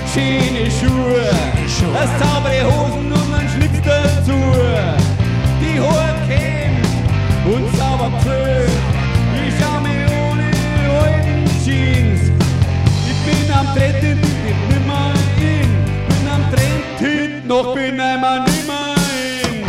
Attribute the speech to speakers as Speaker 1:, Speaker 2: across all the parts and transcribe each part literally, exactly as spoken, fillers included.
Speaker 1: schöne Schuhe, das saubere Hosen und ein Schlips dazu. Die hohe Kämm und sauber Pföhn. Ich schau mir ohne alten Jeans. Ich bin am Treten, ich bin nimmer in. Bin am Treten, noch bin ich einmal nimmer in.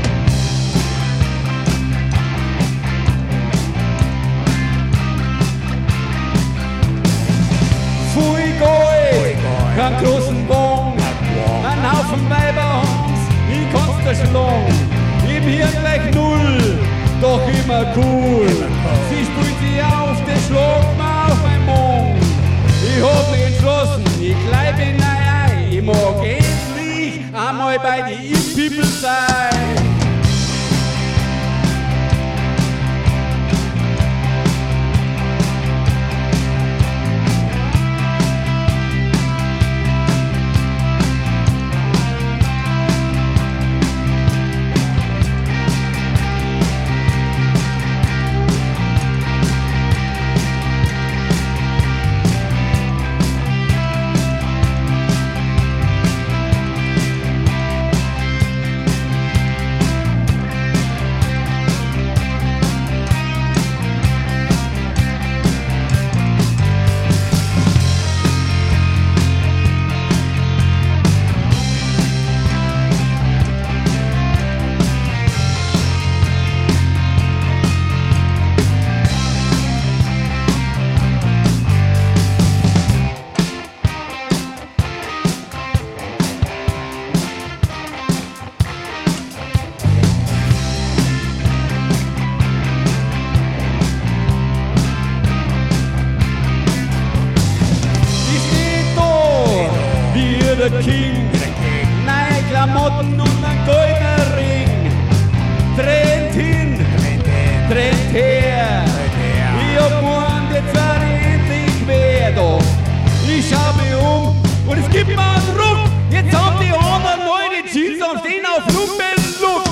Speaker 1: Pfui Gold, kein großen Bon, ein Haufen Weiberhans, ich kann's dir schlagen. Im Hirn gleich null, doch immer cool. Sie spielt sie auf, das schlägt mir auf mein Mund. Ich hab mich entschlossen, ich bleib in der Ei. Ich mag endlich einmal bei die It-People sein. Der King, neue Klamotten und ein goldener Ring. Trennt hin, trennt her. Ich hab gemeint, jetzt war ich endlich quer. Doch ich schau mich um und es gibt mir einen Ruck. Jetzt haben die anderen neue Jeans und stehen auf Lumpenlook.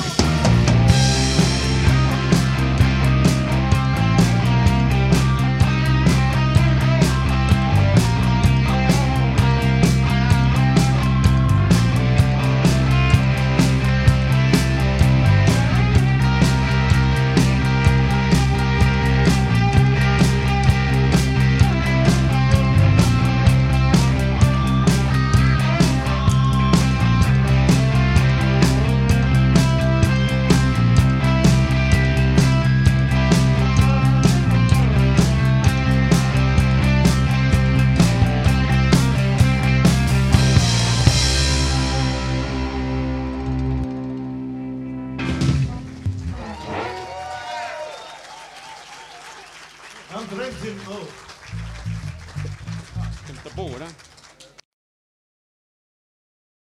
Speaker 2: I'm drinking. Oh.
Speaker 1: Kommt der Bo, oder?